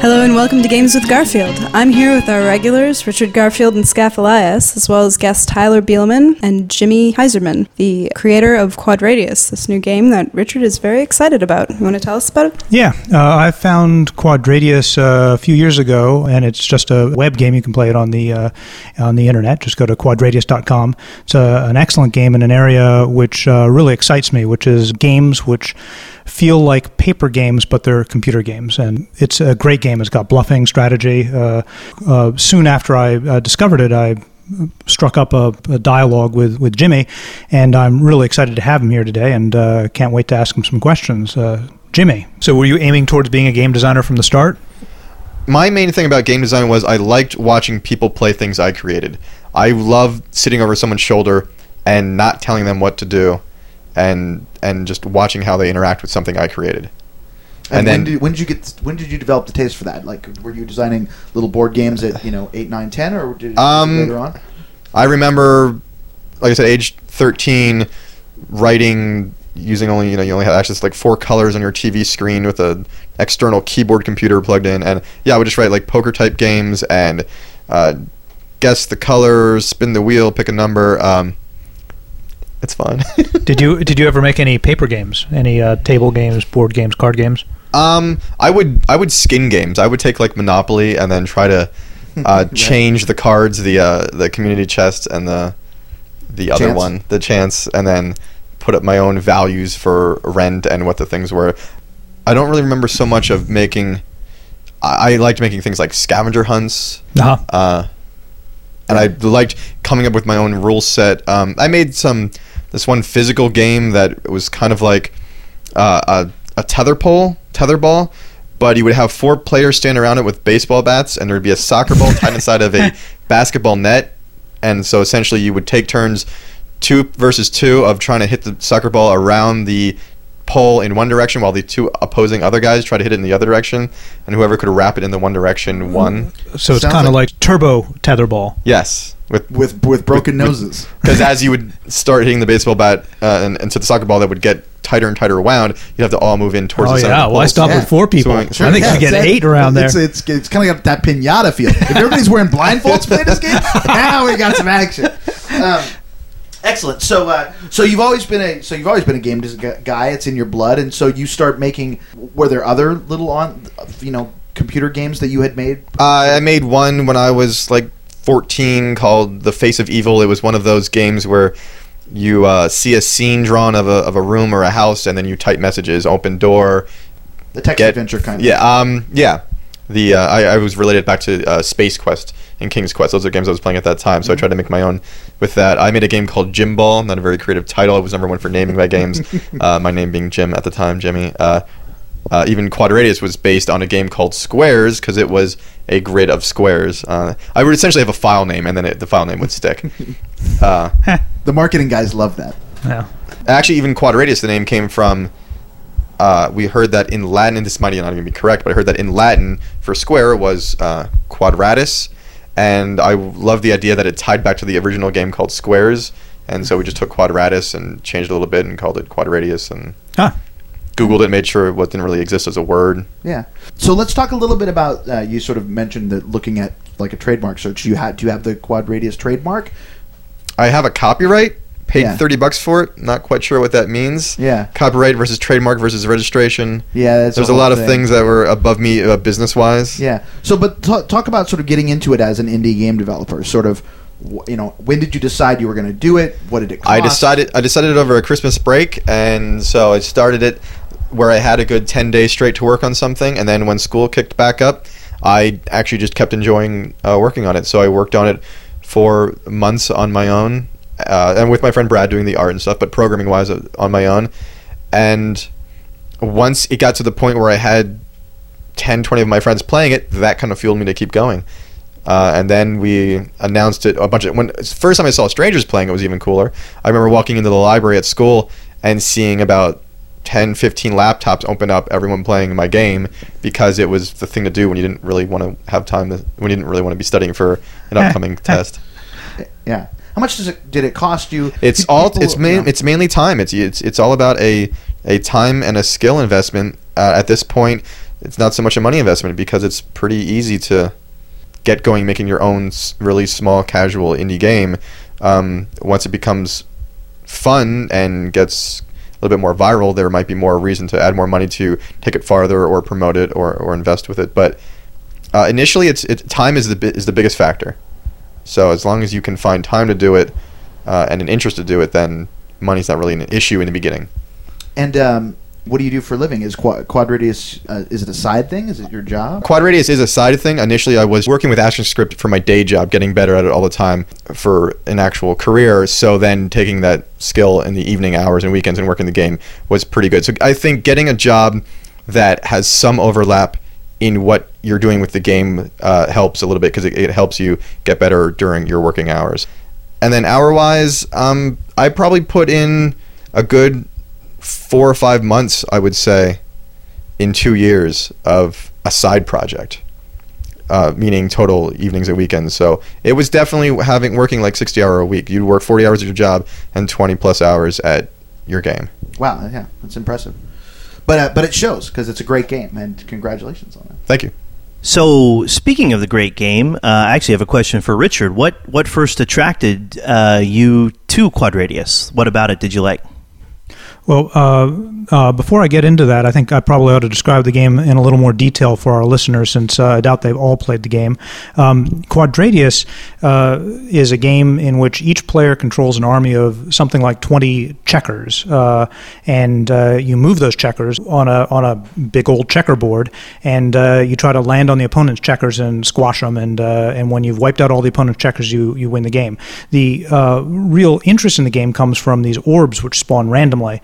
Hello and welcome to Games with Garfield. I'm here with our regulars, Richard Garfield and Scaff Elias, as well as guests Tyler Bielman and Jimmy Heiserman, the creator of Quad Radius, this new game that Richard is very excited about. You want to tell us about it? Yeah, I found Quad Radius a few years ago, and it's just a web game. You can play it on the internet. Just go to quadradius.com. It's an excellent game in an area which really excites me, which is games which feel like paper games, but they're computer games. And it's a great game. It's got bluffing, strategy. Soon after I discovered it, I struck up a dialogue with Jimmy, and I'm really excited to have him here today, and can't wait to ask him some questions. Jimmy, so were you aiming towards being a game designer from the start? My main thing about game design was I liked watching people play things I created. I love sitting over someone's shoulder and not telling them what to do, and just watching how they interact with something I created. And then when did you develop the taste for that? Like, were you designing little board games at 8, 9, 10, or did later on? I remember, like I said, age 13, writing using only you only have access to like 4 colors on your TV screen with an external keyboard computer plugged in, and I would just write like poker type games and guess the colors, spin the wheel, pick a number. It's fun. Did you ever make any paper games? Any table games, board games, card games? I would skin games. I would take like Monopoly and then try to change the cards, the community chest and the other one, the chance, and then put up my own values for rent and what the things were. I don't really remember so much of making. I liked making things like scavenger hunts. Uh-huh. And I liked coming up with my own rule set. I made this one physical game that was kind of like a tetherball, but you would have 4 players stand around it with baseball bats, and there would be a soccer ball tied inside of a basketball net. And so essentially you would take turns 2 versus 2 of trying to hit the soccer ball around the pole in one direction while the 2 opposing other guys try to hit it in the other direction, and whoever could wrap it in the one direction won. So it's kind of like turbo tetherball. Yes. With broken noses. Because as you would start hitting the baseball bat and to the soccer ball that would get tighter and tighter wound, you'd have to all move in towards the center. Oh, yeah. Well, I stopped with 4 people. I think you get 8 around there. It's kind of like that pinata feel. If everybody's wearing blindfolds to play this game, now we got some action. Excellent. So you've always been a game guy. It's in your blood, and so you start making. Were there other little computer games that you had made? I made one when I was like 14 called The Face of Evil. It was one of those games where you see a scene drawn of a room or a house, and then you type messages, open door. The text adventure kind of. Yeah. I was related back to Space Quest and King's Quest. Those are games I was playing at that time, so I tried to make my own with that. I made a game called Jim Ball, not a very creative title. I was number 1 for naming my games, my name being Jim at the time, Jimmy. Even Quad Radius was based on a game called Squares because it was a grid of squares. I would essentially have a file name, and then the file name would stick. The marketing guys love that. Yeah. Actually, even Quad Radius, the name came from... we heard that in Latin, and this might not even be correct, but I heard that in Latin for square was quadratus, and I love the idea that it tied back to the original game called Squares, and so we just took quadratus and changed it a little bit and called it Quad Radius, and Googled it, made sure it didn't really exist as a word. Yeah. So let's talk a little bit about, you sort of mentioned that looking at like a trademark search, do you have the Quad Radius trademark? I have a copyright. Paid $30 for it. Not quite sure what that means. Yeah. Copyright versus trademark versus registration. Yeah, there's a lot of things that were above me business-wise. Yeah. So, but talk about sort of getting into it as an indie game developer. Sort of, when did you decide you were going to do it? What did it cost? I decided over a Christmas break, and so I started it where I had a good 10 days straight to work on something, and then when school kicked back up, I actually just kept enjoying working on it. So I worked on it for months on my own. And with my friend Brad doing the art and stuff, but programming-wise on my own. And once it got to the point where I had 10, 20 of my friends playing it, that kind of fueled me to keep going. And then we announced it when first time I saw strangers playing it was even cooler. I remember walking into the library at school and seeing about 10, 15 laptops open up, everyone playing my game, because it was the thing to do when you didn't really want to have time, when you didn't really want to be studying for an upcoming test. Yeah. How much did it cost you? It's mainly time. It's all about a time and a skill investment. At this point, it's not so much a money investment because it's pretty easy to get going making your own really small, casual indie game. Once it becomes fun and gets a little bit more viral, there might be more reason to add more money to take it farther or promote it or invest with it. But initially, time is the biggest factor. So as long as you can find time to do it and an interest to do it, then money's not really an issue in the beginning. And what do you do for a living? Is Quad Radius, is it a side thing? Is it your job? Quad Radius is a side thing. Initially, I was working with ActionScript for my day job, getting better at it all the time for an actual career. So then taking that skill in the evening hours and weekends and working the game was pretty good. So I think getting a job that has some overlap in what you're doing with the game helps a little bit because it helps you get better during your working hours. And then hour-wise, I probably put in a good 4 or 5 months, I would say, in 2 years of a side project, meaning total evenings and weekends. So it was definitely working like 60-hour a week. You'd work 40 hours at your job and 20 plus hours at your game. Wow, yeah, that's impressive. But it shows because it's a great game, and congratulations on it. Thank you. So, speaking of the great game, I actually have a question for Richard. What first attracted you to Quad Radius? What about it did you like? Well, before I get into that, I think I probably ought to describe the game in a little more detail for our listeners, since I doubt they've all played the game. Quad Radius is a game in which each player controls an army of something like 20 checkers, and you move those checkers on a big old checkerboard, and you try to land on the opponent's checkers and squash them, and when you've wiped out all the opponent's checkers, you win the game. The real interest in the game comes from these orbs which spawn randomly.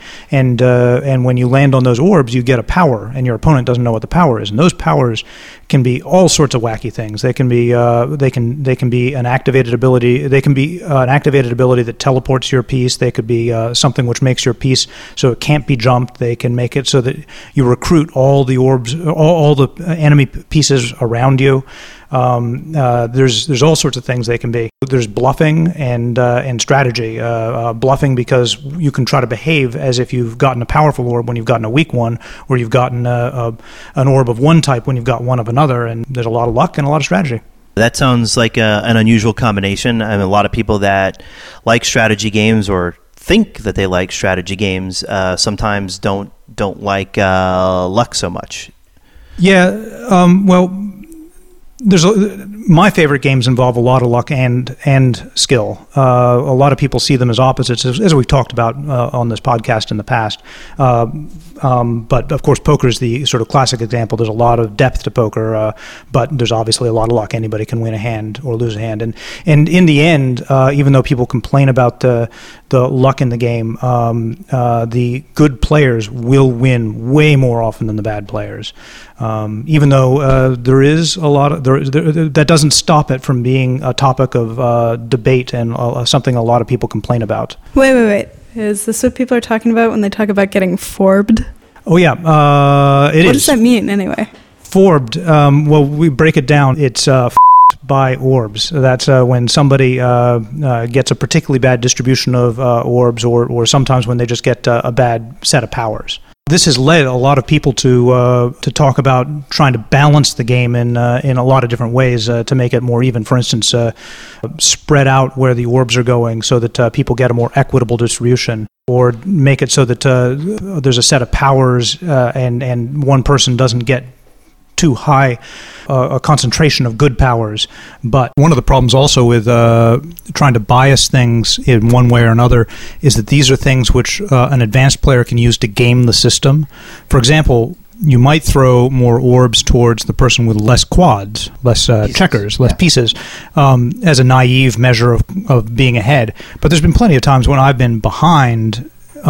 And when you land on those orbs, you get a power, and your opponent doesn't know what the power is. And those powers can be all sorts of wacky things. They can be they can be an activated ability. They can be an activated ability that teleports your piece. They could be something which makes your piece so it can't be jumped. They can make it so that you recruit all the orbs, all the enemy pieces around you. There's all sorts of things they can be. There's bluffing and strategy. Bluffing because you can try to behave as if you've gotten a powerful orb when you've gotten a weak one, or you've gotten an orb of one type when you've got one of another, and there's a lot of luck and a lot of strategy. That sounds like an unusual combination. I mean, a lot of people that like strategy games or think that they like strategy games sometimes don't like luck so much. Yeah, well, my favorite games involve a lot of luck and skill. A lot of people see them as opposites, as we've talked about on this podcast in the past. But of course, poker is the sort of classic example. There's a lot of depth to poker, but there's obviously a lot of luck. Anybody can win a hand or lose a hand. And in the end, even though people complain about the luck in the game, the good players will win way more often than the bad players. Even though there is a lot of that doesn't stop it from being a topic of debate and something a lot of people complain about. Wait. Is this what people are talking about when they talk about getting forbed? Oh, yeah. What does that mean, anyway? Forbed. Well, we break it down. It's by orbs. That's when somebody gets a particularly bad distribution of orbs, or sometimes when they just get a bad set of powers. This has led a lot of people to talk about trying to balance the game in a lot of different ways to make it more even. For instance, spread out where the orbs are going so that people get a more equitable distribution, or make it so that there's a set of powers and one person doesn't get too high a concentration of good powers. But one of the problems also with trying to bias things in one way or another is that these are things which an advanced player can use to game the system. For example, you might throw more orbs towards the person with less quads, less checkers, less pieces, as a naive measure of being ahead. But there's been plenty of times when I've been behind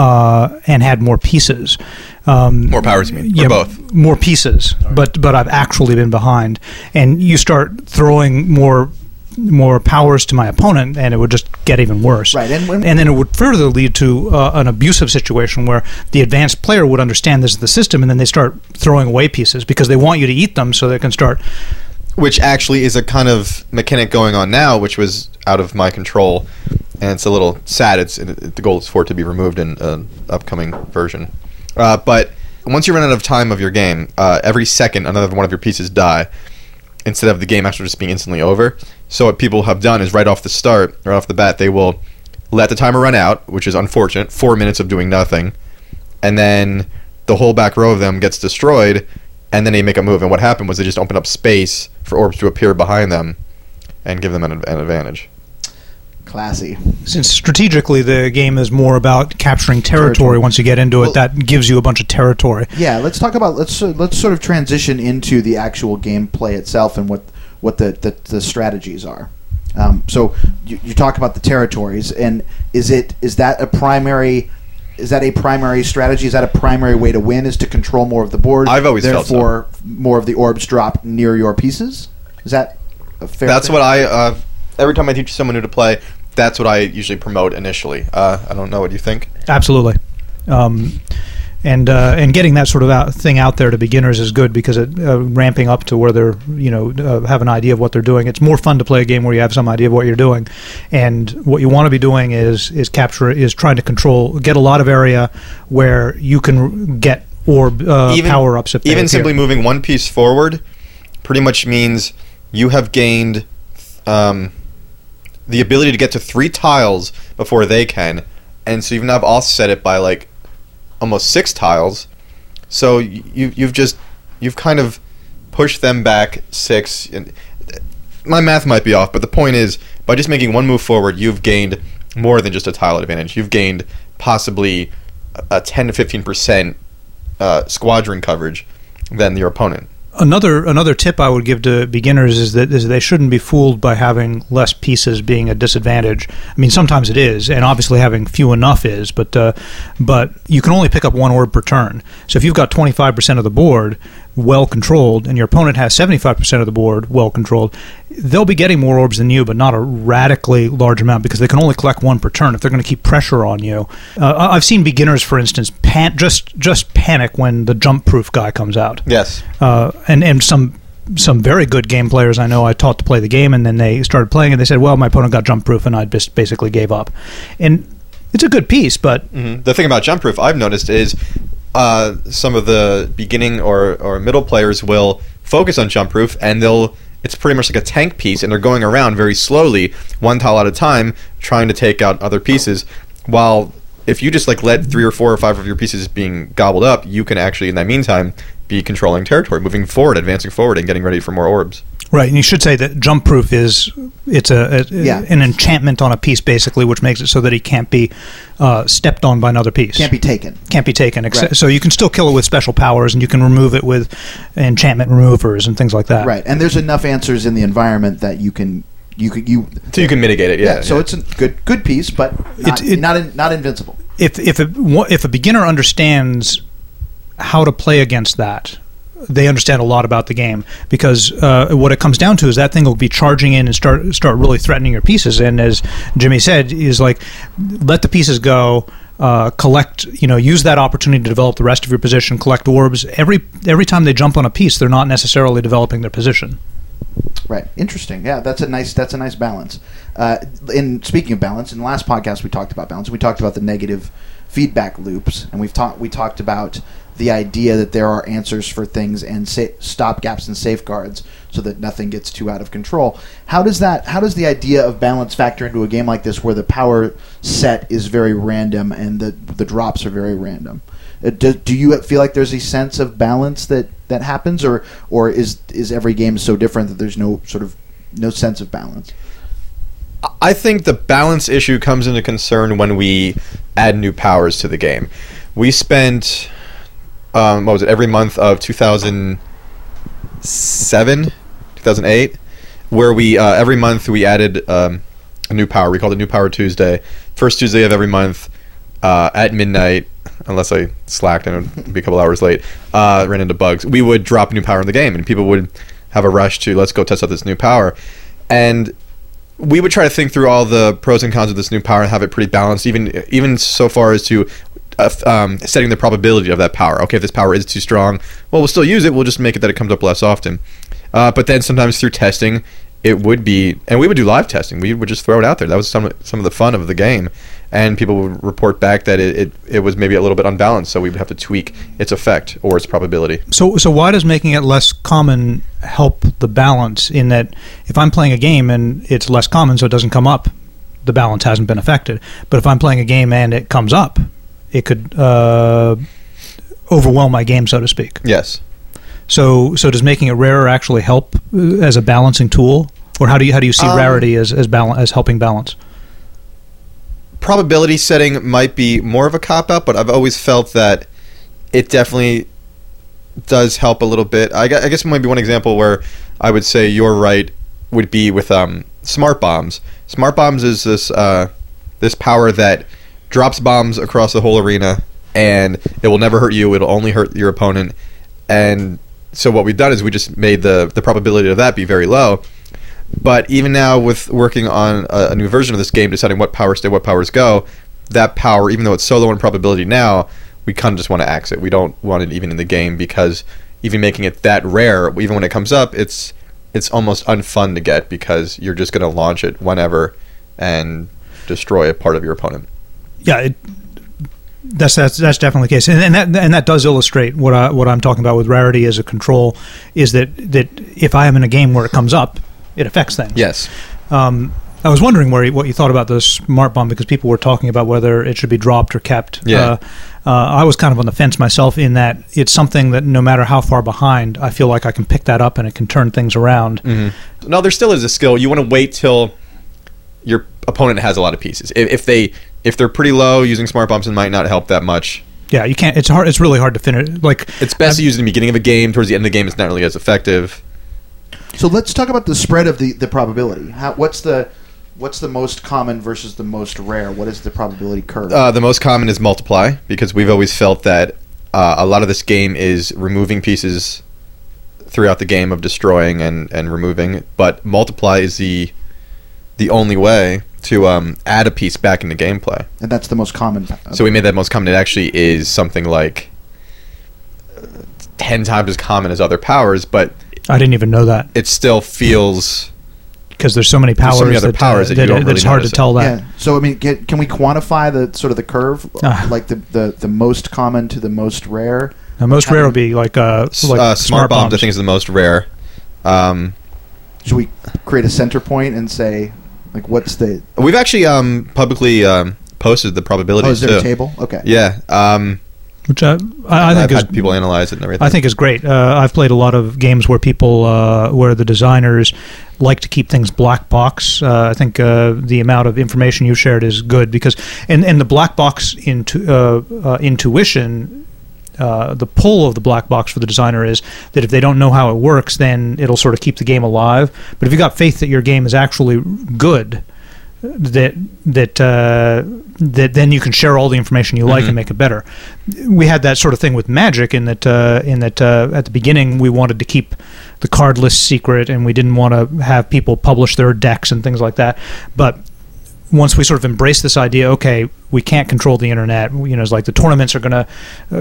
and had more pieces. More powers, you mean? Or both? More pieces, but I've actually been behind. And you start throwing more powers to my opponent, and it would just get even worse. Right, and then it would further lead to an abusive situation where the advanced player would understand this is the system, and then they start throwing away pieces because they want you to eat them so they can start... Which actually is a kind of mechanic going on now, which was out of my control, and it's a little sad. The goal is for it to be removed in an upcoming version. But once you run out of time of your game, every second another one of your pieces die, instead of the game actually just being instantly over. So what people have done is right off the bat, they will let the timer run out, which is unfortunate, 4 minutes of doing nothing, and then the whole back row of them gets destroyed, and then they make a move. And what happened was they just opened up space for orbs to appear behind them and give them an advantage. Classy. Since strategically the game is more about capturing territory once you get into it, that gives you a bunch of territory. Yeah, let's talk about let's sort of transition into the actual gameplay itself and what the strategies are. So you talk about the territories, and is that a primary strategy? Is that a primary way to win? Is to control more of the board? I've always felt so. Therefore, more of the orbs drop near your pieces. Is that a fair? That's thing? what I. Every time I teach someone new to play, that's what I usually promote initially. I don't know what you think. Absolutely. And getting that sort of thing out there to beginners is good, because it ramping up to where they're have an idea of what they're doing. It's more fun to play a game where you have some idea of what you're doing, and what you want to be doing is trying to get a lot of area where you can get orb power ups. Even simply moving one piece forward pretty much means you have gained the ability to get to 3 tiles before they can, and so you've now offset it by like almost 6 tiles. So you've kind of pushed them back 6. And my math might be off, but the point is, by just making one move forward, you've gained more than just a tile advantage. You've gained possibly a 10 to 15% squadron coverage than your opponent. Another tip I would give to beginners is that they shouldn't be fooled by having less pieces being a disadvantage. I mean, sometimes it is, and obviously having few enough is, but you can only pick up 1 orb per turn. So if you've got 25% of the board well controlled, and your opponent has 75% of the board well controlled, they'll be getting more orbs than you, but not a radically large amount, because they can only collect 1 per turn if they're going to keep pressure on you. I've seen beginners, for instance, just panic when the jump-proof guy comes out. Yes. And some very good game players I know I taught to play the game, and then they started playing and they said, well, my opponent got jump-proof, and I just basically gave up. And it's a good piece, but... Mm-hmm. The thing about jump-proof I've noticed is some of the beginning or middle players will focus on jump-proof, and it's pretty much like a tank piece, and they're going around very slowly, 1 tile at a time, trying to take out other pieces, while if you just like let 3 or 4 or 5 of your pieces being gobbled up, you can actually in that meantime be controlling territory, moving forward, advancing forward, and getting ready for more orbs. Right, and you should say that jump-proof it's an enchantment on a piece, basically, which makes it so that it can't be stepped on by another piece. Can't be taken. Right. So you can still kill it with special powers, and you can remove it with enchantment removers and things like that. Right, and there's enough answers in the environment that you can mitigate it. Yeah. So it's a good piece, but not invincible. If a beginner understands how to play against that, they understand a lot about the game, because what it comes down to is that thing will be charging in and start really threatening your pieces. And as Jimmy said, is like, let the pieces go, collect, use that opportunity to develop the rest of your position, collect orbs. Every time they jump on a piece, they're not necessarily developing their position. Right. Interesting. Yeah, that's a nice balance. In speaking of balance, in the last podcast we talked about balance. We talked about the negative feedback loops, and we talked about the idea that there are answers for things and stop gaps and safeguards so that nothing gets too out of control. How does the idea of balance factor into a game like this, where the power set is very random and the drops are very random? Do you feel like there's a sense of balance that happens, or is every game so different that there's no sense of balance? I think the balance issue comes into concern when we add new powers to the game. We spent every month of 2008, where we every month we added a new power. We called it New Power Tuesday. First Tuesday of every month at midnight, unless I slacked and it would be a couple hours late, ran into bugs, we would drop new power in the game, and people would have a rush to, let's go test out this new power. And we would try to think through all the pros and cons of this new power and have it pretty balanced, even so far as to setting the probability of that power. Okay, if this power is too strong, well, we'll still use it. We'll just make it that it comes up less often. But then sometimes through testing, it would be, and we would do live testing. We would just throw it out there. That was some of the fun of the game, and people would report back that it was maybe a little bit unbalanced, so we would have to tweak its effect or its probability. So why does making it less common help the balance? In that, if I'm playing a game and it's less common, so it doesn't come up, the balance hasn't been affected. But if I'm playing a game and it comes up, it could overwhelm my game, so to speak. Yes. So does making it rarer actually help as a balancing tool, or how do you see rarity as helping balance? Probability setting might be more of a cop-out, but I've always felt that it definitely does help a little bit. I guess maybe one example where I would say you're right would be with smart bombs. Smart bombs is this power that drops bombs across the whole arena, and it will never hurt you. It'll only hurt your opponent. And so what we've done is we just made the probability of that be very low. But even now, with working on a new version of this game, deciding what powers stay, what powers go, that power, even though it's so low in probability now, we kind of just want to axe it. We don't want it even in the game, because even making it that rare, even when it comes up, it's almost unfun to get, because you're just going to launch it whenever and destroy a part of your opponent. Yeah, that's definitely the case, and that does illustrate what I'm talking about with rarity as a control. Is that if I am in a game where it comes up, it affects things. Yes. I was wondering what you thought about the smart bomb, because people were talking about whether it should be dropped or kept. Yeah. I was kind of on the fence myself, in that it's something that no matter how far behind, I feel like I can pick that up and it can turn things around. Mm-hmm. No, there still is a skill. You want to wait till your opponent has a lot of pieces. If they're pretty low, using smart bombs might not help that much. Yeah, you can't. It's hard. It's really hard to finish. It's best to use in the beginning of a game. Towards the end of the game, it's not really as effective. So let's talk about the spread of the probability. What's the most common versus the most rare? What is the probability curve? The most common is multiply, because we've always felt that a lot of this game is removing pieces throughout the game, of destroying and removing. But multiply is the only way to add a piece back into gameplay. And that's the most common. So we made that most common. It actually is something like 10 times as common as other powers, but I didn't even know that. It still feels, because there's so many powers, so many other powers that you don't really it's hard to notice tell that. Yeah. So I mean, can we quantify the sort of the curve, like the most common to the most rare? The most rare would be like smart bombs. I think is the most rare. Should we create a center point and say, like, what's the? We've actually publicly posted the probabilities. Oh, is there a table? Okay. Yeah. Which I think I've had people analyze it and everything. I think is great. I've played a lot of games where people, where the designers like to keep things black box. I think the amount of information you shared is good, because, and the black box intuition. The pull of the black box for the designer is that if they don't know how it works, then it'll sort of keep the game alive. But if you've got faith that your game is actually good, that then you can share all the information you like and make it better. We had that sort of thing with Magic, in that at the beginning we wanted to keep the card list secret, and we didn't want to have people publish their decks and things like that. But once we sort of embrace this idea, okay, we can't control the internet. It's like the tournaments are gonna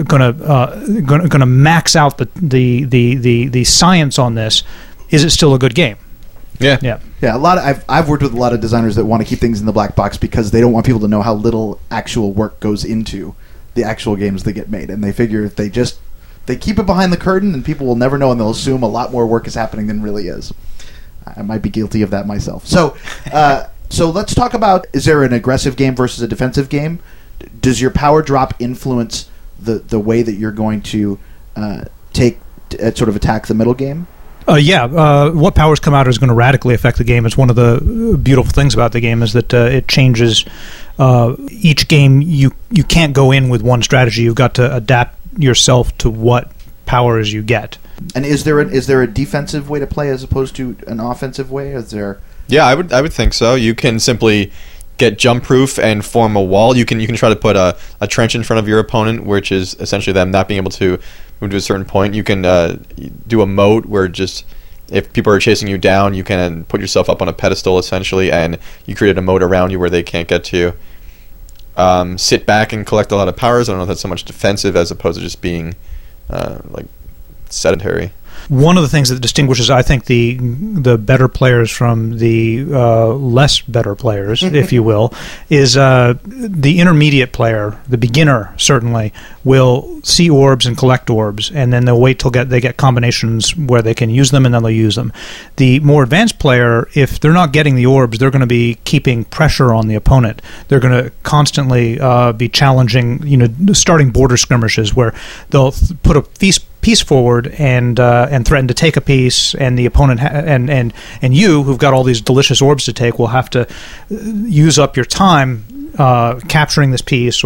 max out the science on this. Is it still a good game? Yeah. I've worked with a lot of designers that want to keep things in the black box, because they don't want people to know how little actual work goes into the actual games that get made, and they figure if they keep it behind the curtain, then people will never know, and they'll assume a lot more work is happening than really is. I might be guilty of that myself. So. So let's talk about, is there an aggressive game versus a defensive game? Does your power drop influence the way that you're going to sort of attack the middle game? What powers come out is going to radically affect the game. It's one of the beautiful things about the game, is that it changes each game. You can't go in with one strategy. You've got to adapt yourself to what powers you get. And is there a defensive way to play as opposed to an offensive way? Is there? Yeah, I would think so. You can simply get jump proof and form a wall. You can try to put a trench in front of your opponent, which is essentially them not being able to move to a certain point. You can do a moat where just if people are chasing you down, you can put yourself up on a pedestal essentially, and you created a moat around you where they can't get to. Sit back and collect a lot of powers. I don't know if that's so much defensive as opposed to just being like sedentary. One of the things that distinguishes, I think, the better players from the less better players, if you will, is the intermediate player, the beginner certainly, will see orbs and collect orbs, and then they'll wait till they get combinations where they can use them, and then they'll use them. The more advanced player, if they're not getting the orbs, they're going to be keeping pressure on the opponent. They're going to constantly be challenging, starting border skirmishes where they'll put a piece forward and threaten to take a piece, and the opponent and you, who've got all these delicious orbs to take, will have to use up your time capturing this piece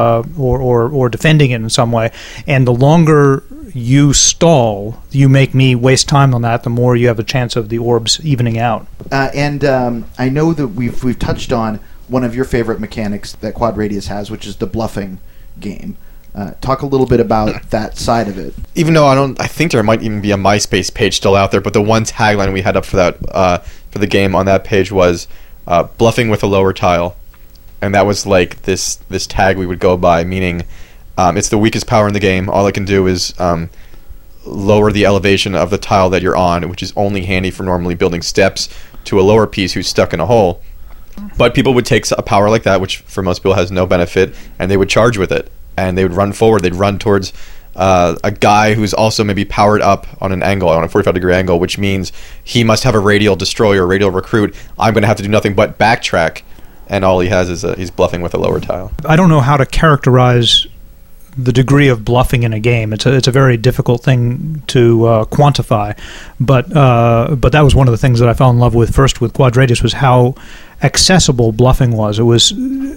or defending it in some way. And the longer you stall, you make me waste time on that, the more you have a chance of the orbs evening out. And I know that we've touched on one of your favorite mechanics that Quad Radius has, which is the bluffing game. Talk a little bit about that side of it. Even though I think there might even be a MySpace page still out there, but the one tagline we had up for that for the game on that page was bluffing with a lower tile, and that was like this tag we would go by, meaning it's the weakest power in the game. All it can do is lower the elevation of the tile that you're on, which is only handy for normally building steps to a lower piece who's stuck in a hole. But people would take a power like that, which for most people has no benefit, and they would charge with it. And they would run forward. They'd run towards a guy who's also maybe powered up on an angle, on a 45-degree angle, which means he must have a radial destroyer, a radial recruit. I'm going to have to do nothing but backtrack, and all he has is he's bluffing with a lower tile. I don't know how to characterize the degree of bluffing in a game. It's a very difficult thing to quantify, but that was one of the things that I fell in love with first with Quad Radius, was how accessible bluffing was. It was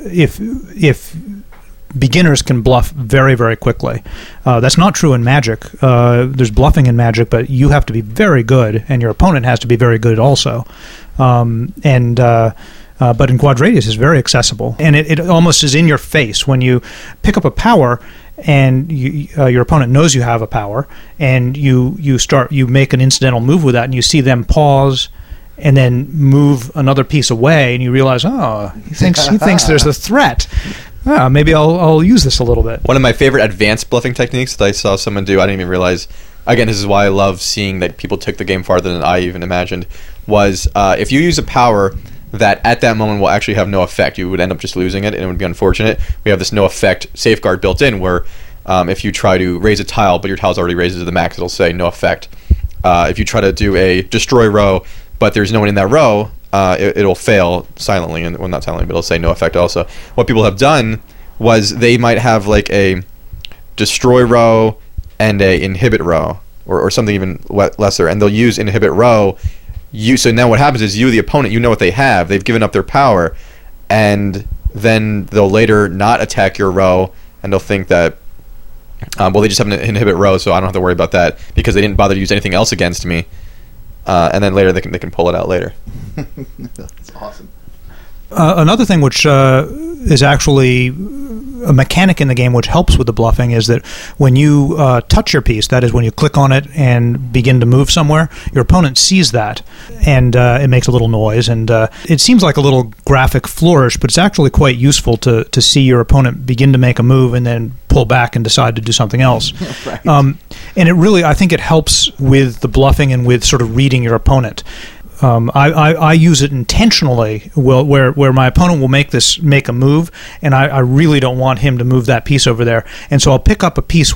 if beginners can bluff very, very quickly. That's not true in Magic. There's bluffing in Magic, but you have to be very good, and your opponent has to be very good also. But in Quad Radius, it's very accessible, and it almost is in your face when you pick up a power, and your opponent knows you have a power, and you make an incidental move with that, and you see them pause and then move another piece away, and you realize, he thinks there's a threat. Maybe I'll use this a little bit. One of my favorite advanced bluffing techniques that I saw someone do, I didn't even realize, again, this is why I love seeing that people took the game farther than I even imagined, was if you use a power that at that moment will actually have no effect, you would end up just losing it, and it would be unfortunate. We have this no effect safeguard built in where if you try to raise a tile, but your tile's already raised to the max, it'll say no effect. If you try to do a destroy row, but there's no one in that row, it'll fail silently, and well, not silently, but it'll say no effect also. What people have done was they might have like a destroy row and a inhibit row, or something even lesser, and they'll use inhibit row. So now what happens is you, the opponent, you know what they have. They've given up their power, and then they'll later not attack your row, and they'll think that, they just have an inhibit row, so I don't have to worry about that because they didn't bother to use anything else against me. And then later they can pull it out later. That's awesome. Another thing which is actually a mechanic in the game which helps with the bluffing is that when you touch your piece, that is when you click on it and begin to move somewhere, your opponent sees that, and it makes a little noise, and it seems like a little graphic flourish, but it's actually quite useful to see your opponent begin to make a move and then pull back and decide to do something else. Right. And it really, I think it helps with the bluffing and with sort of reading your opponent. I use it intentionally, where my opponent will make a move, and I really don't want him to move that piece over there, and so I'll pick up a piece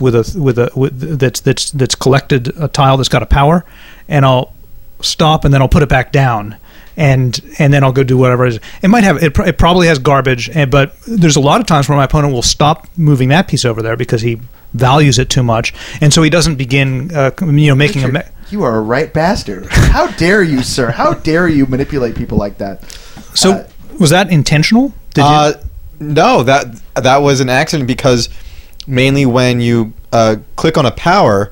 that's collected a tile that's got a power, and I'll stop, and then I'll put it back down, and then I'll go do whatever it is. It probably has garbage, but there's a lot of times where my opponent will stop moving that piece over there because he values it too much, and so he doesn't begin making Richard, you are a right bastard. How dare you, sir? How dare you manipulate people like that? So was that intentional? No, that was an accident, because mainly when you click on a power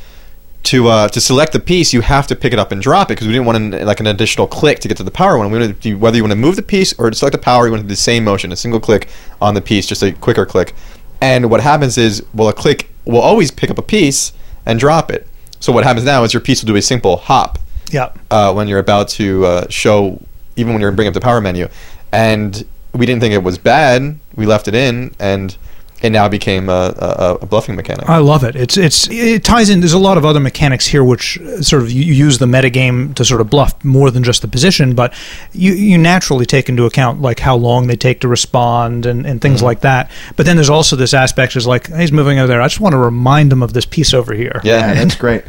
to select the piece, you have to pick it up and drop it, because we didn't want an additional click to get to the power one. We wanted to do, whether you want to move the piece or to select the power, you want to do the same motion, a single click on the piece, just a quicker click. And what happens is, a click will always pick up a piece and drop it. So what happens now is your piece will do a simple hop. Yeah. When you're about to show, even when you're bringing up the power menu, and we didn't think it was bad. We left it in, and it now became a bluffing mechanic. I love it. It ties in. There's a lot of other mechanics here which sort of you use the metagame to sort of bluff more than just the position, but you naturally take into account like how long they take to respond and things like that. But then there's also this aspect is like, he's moving over there. I just want to remind him of this piece over here. Yeah, that's great.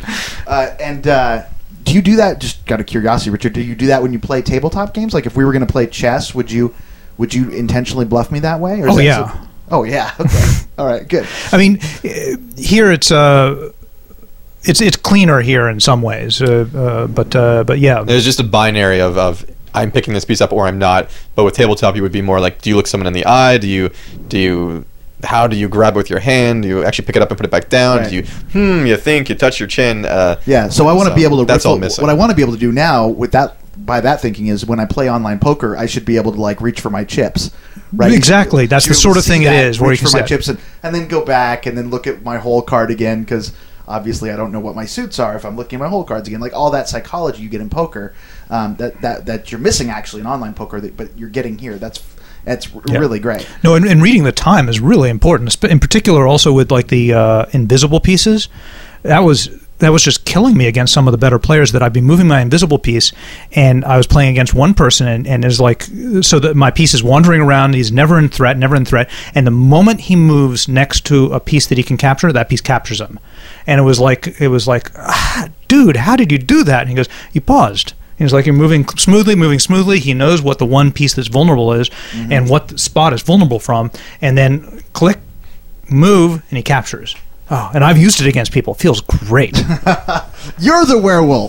Do you do that? Just out of curiosity, Richard, do you do that when you play tabletop games? Like if we were going to play chess, would you intentionally bluff me that way? Or is Oh that yeah. Oh yeah. Okay. All right. Good. I mean, here it's cleaner here in some ways, but yeah. There's just a binary of I'm picking this piece up or I'm not. But with tabletop, you would be more like, do you look someone in the eye? How do you grab it with your hand? Do you actually pick it up and put it back down? Right. Do you think, you touch your chin? Yeah. So I want to be able to. That's all missing. What I want to be able to do now with that. By that thinking is when I play online poker, I should be able to like reach for my chips, right? Exactly, that's the sort of thing it is where you can reach for my chips and then go back and then look at my whole card again because obviously I don't know what my suits are if I'm looking at my whole cards again. Like all that psychology you get in poker, that you're missing actually in online poker, but you're getting here. That's really great. No, and reading the time is really important. In particular, also with like the invisible pieces, that was just killing me against some of the better players that I'd be moving my invisible piece, and I was playing against one person, and is like, so that my piece is wandering around, he's never in threat, and the moment he moves next to a piece that he can capture, that piece captures him. And it was like, dude, how did you do that? And he goes, you paused. He's like, you're moving smoothly. He knows what the one piece that's vulnerable is and what spot is vulnerable from, and then click, move, and he captures. Oh, and I've used it against people. It feels great. You're the werewolf.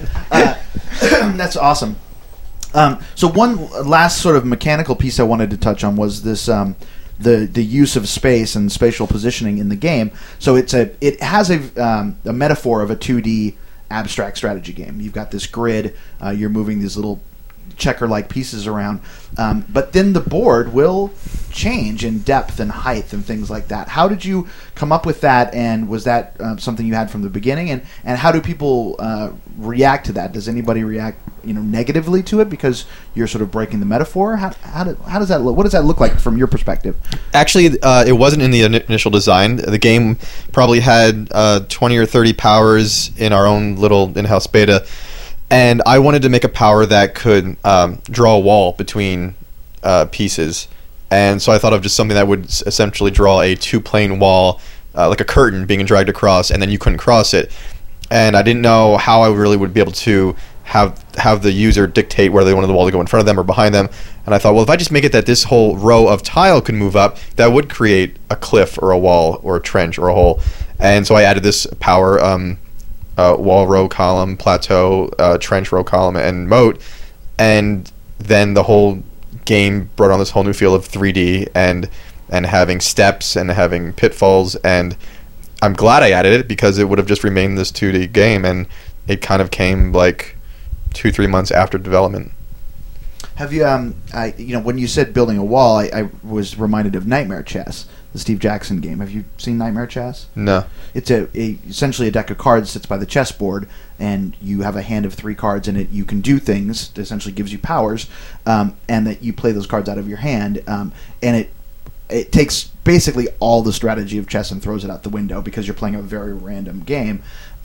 That's awesome. So one last sort of mechanical piece I wanted to touch on was this the use of space and spatial positioning in the game. So it has a metaphor of a 2D abstract strategy game. You've got this grid. You're moving these little checker-like pieces around, but then the board will change in depth and height and things like that. How did you come up with that, and was that something you had from the beginning, and how do people react to that? Does anybody react negatively to it because you're sort of breaking the metaphor? How does that look? What does that look like from your perspective? Actually, it wasn't in the initial design. The game probably had 20 or 30 powers in our own little in-house beta. And I wanted to make a power that could draw a wall between pieces. And so I thought of just something that would essentially draw a two-plane wall, like a curtain being dragged across, and then you couldn't cross it. And I didn't know how I really would be able to have the user dictate whether they wanted the wall to go in front of them or behind them. And I thought, well, if I just make it that this whole row of tile could move up, that would create a cliff or a wall or a trench or a hole. And so I added this power, wall, row, column, plateau, trench, row, column, and moat. And then the whole game brought on this whole new feel of 3D and having steps and having pitfalls. And I'm glad I added it because it would have just remained this 2D game. And it kind of came like 2-3 months after development. Have you, when you said building a wall, I was reminded of Nightmare Chess, the Steve Jackson game. Have you seen Nightmare Chess? No. It's essentially a deck of cards sits by the chessboard, and you have a hand of 3 cards in it. You can do things. It essentially gives you powers, and that you play those cards out of your hand. And it takes basically all the strategy of chess and throws it out the window because you're playing a very random game.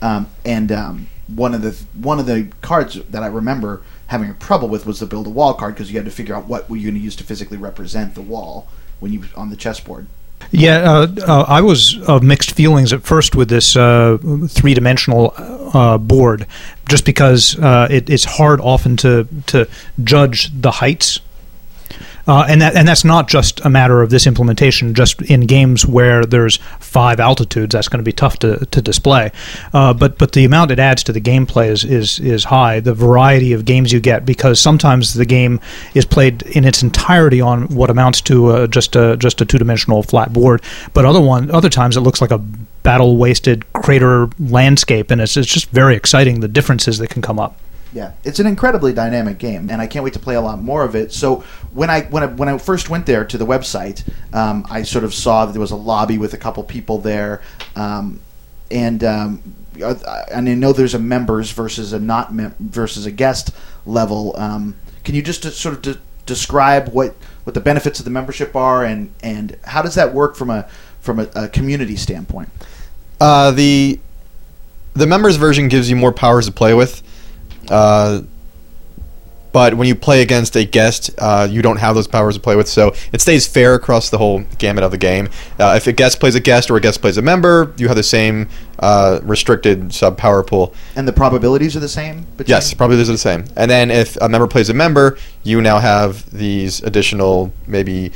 One of the cards that I remember having trouble with was the build a wall card because you had to figure out what were you going to use to physically represent the wall when you on the chessboard. Yeah, I was of mixed feelings at first with this 3-dimensional board, just because it's hard often to judge the heights. And that's not just a matter of this implementation. Just in games where there's 5 altitudes, that's going to be tough to display. But the amount it adds to the gameplay is high. The variety of games you get, because sometimes the game is played in its entirety on what amounts to just a 2-dimensional flat board. But other times it looks like a battle wasted crater landscape, and it's just very exciting the differences that can come up. Yeah, it's an incredibly dynamic game, and I can't wait to play a lot more of it. So when I first went there to the website, I sort of saw that there was a lobby with a couple people there, and I know there's a members versus a versus a guest level. Can you just sort of describe what the benefits of the membership are, and how does that work from a community standpoint? The members version gives you more powers to play with. But when you play against a guest, you don't have those powers to play with, so it stays fair across the whole gamut of the game. If a guest plays a guest or a guest plays a member, you have the same restricted sub-power pool. And the probabilities are the same? Yes, probabilities are the same. And then if a member plays a member, you now have these additional maybe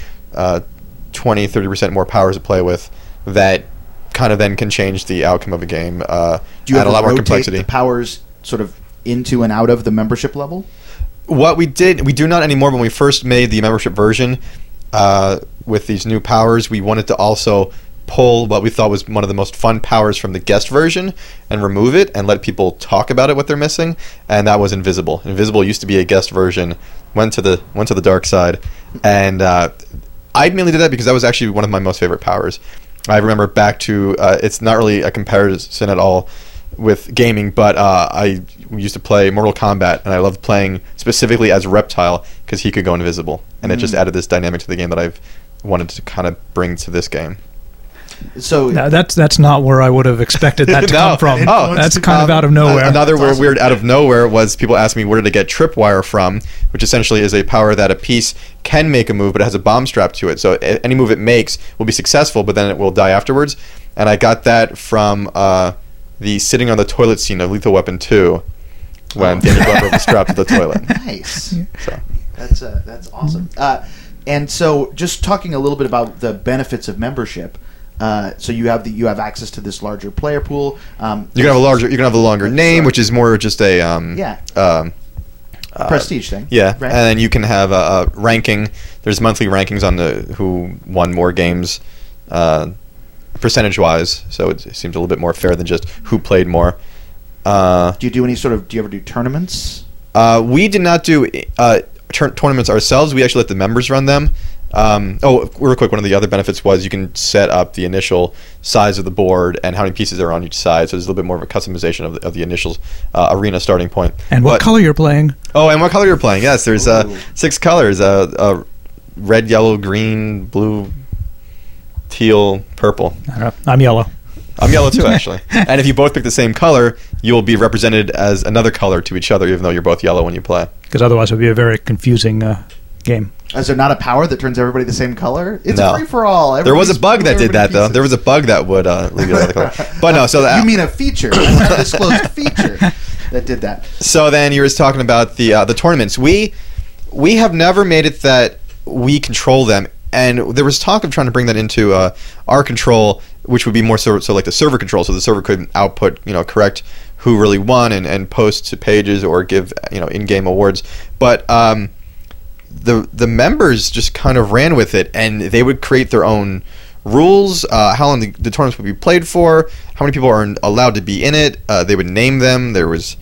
20-30% more powers to play with that kind of then can change the outcome of a game. Do you have add a lot more rotate complexity. the powers sort of into and out of the membership level? What we do not anymore. When we first made the membership version with these new powers, we wanted to also pull what we thought was one of the most fun powers from the guest version and remove it and let people talk about it, what they're missing, and that was Invisible. Invisible used to be a guest version, went to the dark side, and I mainly did that because that was actually one of my most favorite powers. I remember back to it's not really a comparison at all with gaming, but I used to play Mortal Kombat, and I loved playing specifically as Reptile because he could go invisible, and it just added this dynamic to the game that I've wanted to kind of bring to this game. So No, that's not where I would have expected that to come from. Oh, That's kind of out of nowhere. Another weird out of nowhere was people asked me where did I get Tripwire from, which essentially is a power that a piece can make a move, but it has a bomb strapped to it. So any move it makes will be successful, but then it will die afterwards. And I got that from the sitting on the toilet scene of Lethal Weapon 2 when Danny Glover was strapped to the toilet. nice. So. That's awesome. And so, just talking a little bit about the benefits of membership. So you have access to this larger player pool. You can have a longer name, which is more just a prestige thing. Yeah, right? and then you can have a ranking. There's monthly rankings on who won more games, percentage-wise. So it seems a little bit more fair than just who played more. Do you ever do tournaments? We did not do tournaments ourselves. We actually let the members run them. Real quick, one of the other benefits was you can set up the initial size of the board and how many pieces are on each side. So there's a little bit more of a customization of the initial arena starting point. And what color you're playing? Oh, and what color you're playing? Yes, there's 6 colors: red, yellow, green, blue, teal, purple. I'm yellow. I'm yellow too, actually. And if you both pick the same color, you'll be represented as another color to each other, even though you're both yellow when you play. Because otherwise it would be a very confusing game. Is there not a power that turns everybody the same color? It's No. a free-for-all. There was a bug that did that, though. There was a bug that would leave you the color. But no, so that... You mean a feature, an undisclosed feature that did that. So then you were talking about the tournaments. We have never made it that we control them. And there was talk of trying to bring that into our control, which would be more so like the server control, so the server could output, correct who really won and post to pages or give, in-game awards. But the members just kind of ran with it, and they would create their own rules, how long the tournaments would be played for, how many people are allowed to be in it. They would name them. There was,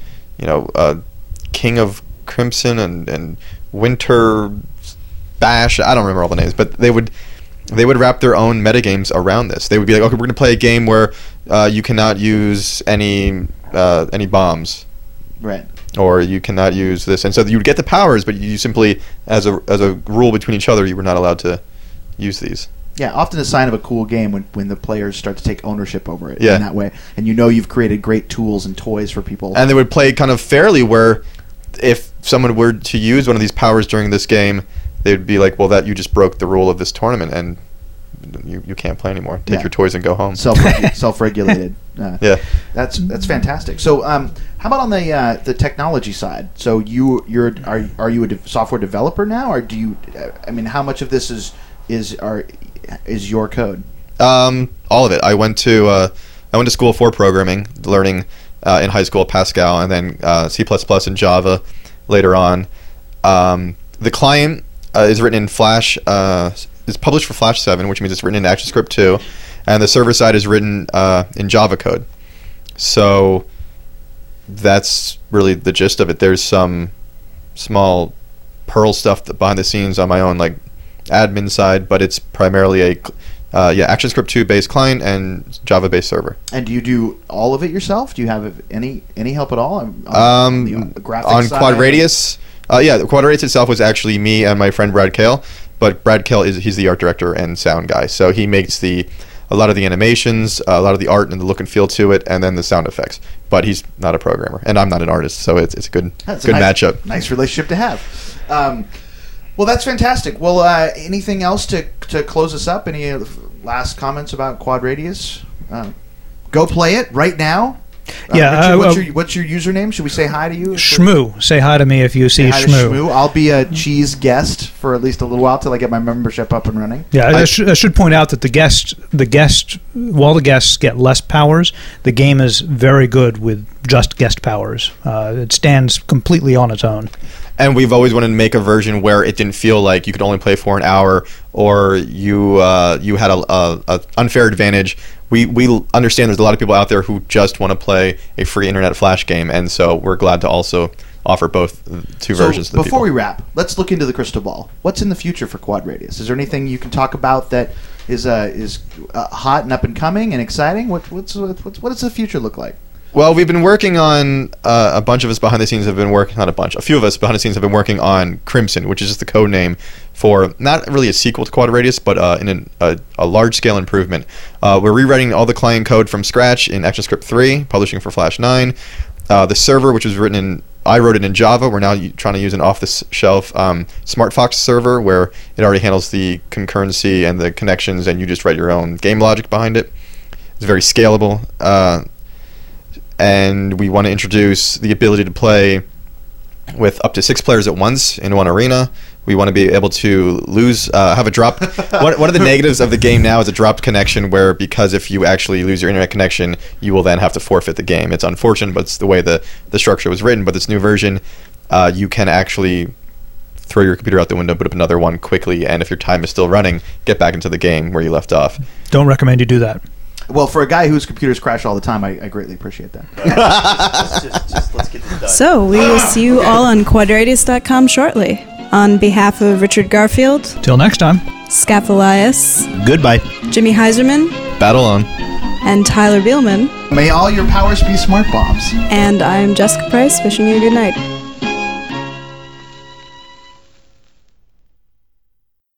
King of Crimson and Winter Bash. I don't remember all the names, but they would wrap their own metagames around this. They would be like, okay, we're going to play a game where you cannot use any bombs, right? Or you cannot use this, and so you would get the powers, but you simply, as a rule between each other, you were not allowed to use these. Yeah, often a sign of a cool game when the players start to take ownership over it in Yeah. that way, and you've created great tools and toys for people. And they would play kind of fairly, where if someone were to use one of these powers during this game, they'd be like, well, that you just broke the rule of this tournament, and you can't play anymore. Take your toys and go home. Self-regulated. Yeah. That's fantastic. So, how about on the technology side? So, are you a software developer now, or do you? How much of this is your code? All of it. I went to school for programming, learning in high school Pascal, and then C++ and Java later on. The client is written in Flash. It's published for Flash 7, which means it's written in ActionScript 2, and the server side is written in Java code. So that's really the gist of it. There's some small Perl stuff behind the scenes on my own, like admin side, but it's primarily a ActionScript 2 based client and Java based server. And do you do all of it yourself? Do you have any help at all on the graphics on side? Quad Radius? Yeah, Quad Radius itself was actually me and my friend Brad Kale, but Brad Kale he's the art director and sound guy, so he makes a lot of the animations, a lot of the art and the look and feel to it, and then the sound effects. But he's not a programmer, and I'm not an artist, so it's a good matchup. Nice relationship to have. Well, that's fantastic. Well, anything else to close us up? Any last comments about Quad Radius? Go play it right now. Richard, what's your username? Should we say hi to you? Shmoo. Say hi to me if you see Shmoo. I'll be a cheese guest for at least a little while till I get my membership up and running. Yeah, I should point out that while the guests get less powers, the game is very good with just guest powers. It stands completely on its own. And we've always wanted to make a version where it didn't feel like you could only play for an hour or you had a unfair advantage. We understand there's a lot of people out there who just want to play a free internet Flash game, and so we're glad to also offer both two versions to the people. Before we wrap, let's look into the crystal ball. What's in the future for Quad Radius? Is there anything you can talk about that is hot and up and coming and exciting? What does the future look like? Well, we've been working on a bunch of us behind the scenes have been working not a bunch. A few of us behind the scenes have been working on Crimson, which is just the code name for not really a sequel to Quad Radius, but in a large scale improvement. We're rewriting all the client code from scratch in ActionScript 3, publishing for Flash 9. The server, which was I wrote it in Java. We're now trying to use an off-the-shelf SmartFox server where it already handles the concurrency and the connections, and you just write your own game logic behind it. It's very scalable. And we want to introduce the ability to play with up to 6 players at once in one arena. We want to be able to have a drop. One of the negatives of the game now is a dropped connection where, because if you actually lose your internet connection, you will then have to forfeit the game. It's unfortunate, but it's the way the structure was written. But this new version, you can actually throw your computer out the window, put up another one quickly, and if your time is still running, get back into the game where you left off. Don't recommend you do that. Well, for a guy whose computers crash all the time, I greatly appreciate that. Let's get this done. So we will see you all on quadradius.com shortly. On behalf of Richard Garfield, Till next time. Scaff Elias, Goodbye. Jimmy Heiserman, Battle on. and Tyler Bielman, May all your powers be smart bombs. and I'm Jessica Price, wishing you a good night.